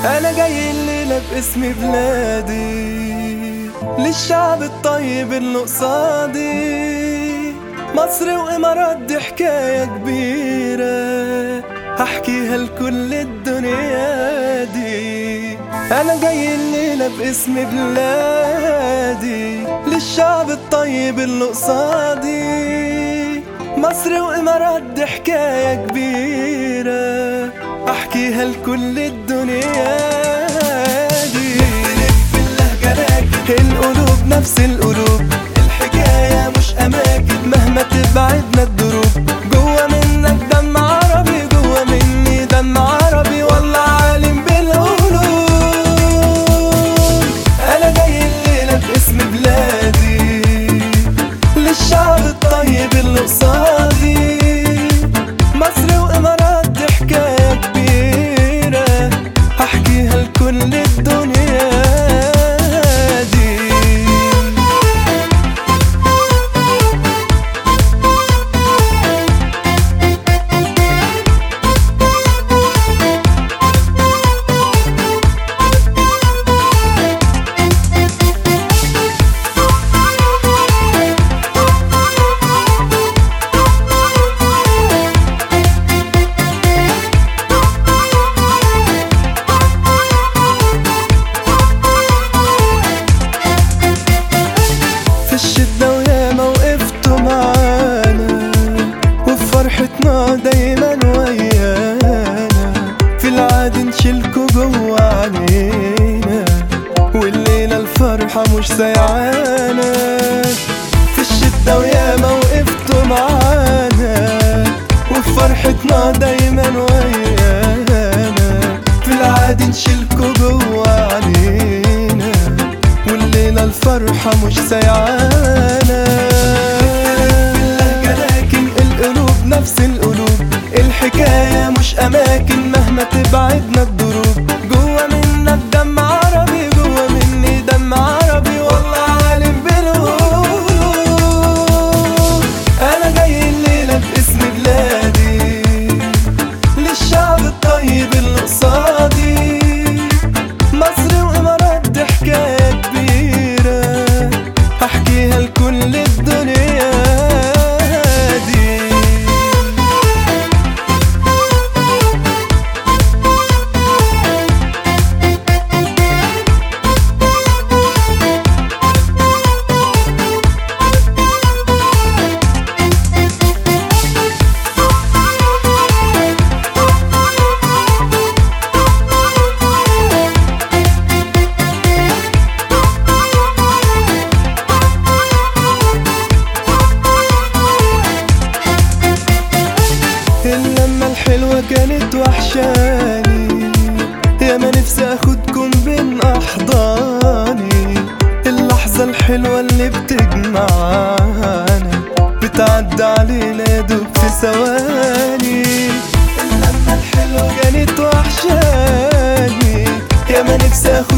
انا جاي الليلة باسم بلادي، للشعب الطيب اللي قصادي. مصر وامارات دي حكاية كبيرة، هحكيها لكل الدنيا دي. انا جاي الليلة باسم بلادي، للشعب الطيب اللي قصادي. مصر وامارات دي حكاية كبيرة، احكيها لكل الدنيا دي. نلف اللهجة راكب القلوب نفس القلوب، الحكاية مش اماكن مهما تبعدنا الدروب. جوا منك دم عربي، جوا مني دم عربي، والله عالم بالقلوب. انا جاي الليلة باسم بلادي، للشعب الطيب اللي قصادي. مصر وامارات دي حكاية كبيرة، هحكيها لكل الدنيا دي. الشدة وياما وقفتوا معانا، وفي فرحتنا دايما ويانا. في العادي نشيلكوا جوا علينا، والليلة الفرحة مش سايعانا. في الشدة وياما وقفتوا معانا، وفي فرحتنا دايما ويانا. في العادي نشيلكوا جوا علينا، والليلة الفرحة مش سايعانا. اللهجة لكن القلوب نفس القلوب، الحكاية مش أماكن مهما تبعدنا الدروب. جوا منك دم عربي، جوا مني دم عربي، والله عالم بالقلوب. أنا جاي الليلة باسم بلادي، للشعب الطيب اللي قصادي. مصر وإمارات دي حكاية كبيرة، هحكيها لكل الدنيا دي. اللمة الحلوة كانت وحشاني، ياما نفسي اخدكم بين احضاني. اللحظة الحلوة اللي بتجمعنا، بتعدي علينا دوب في ثواني. اللمة الحلوة كانت وحشاني، ياما نفسي اخدكم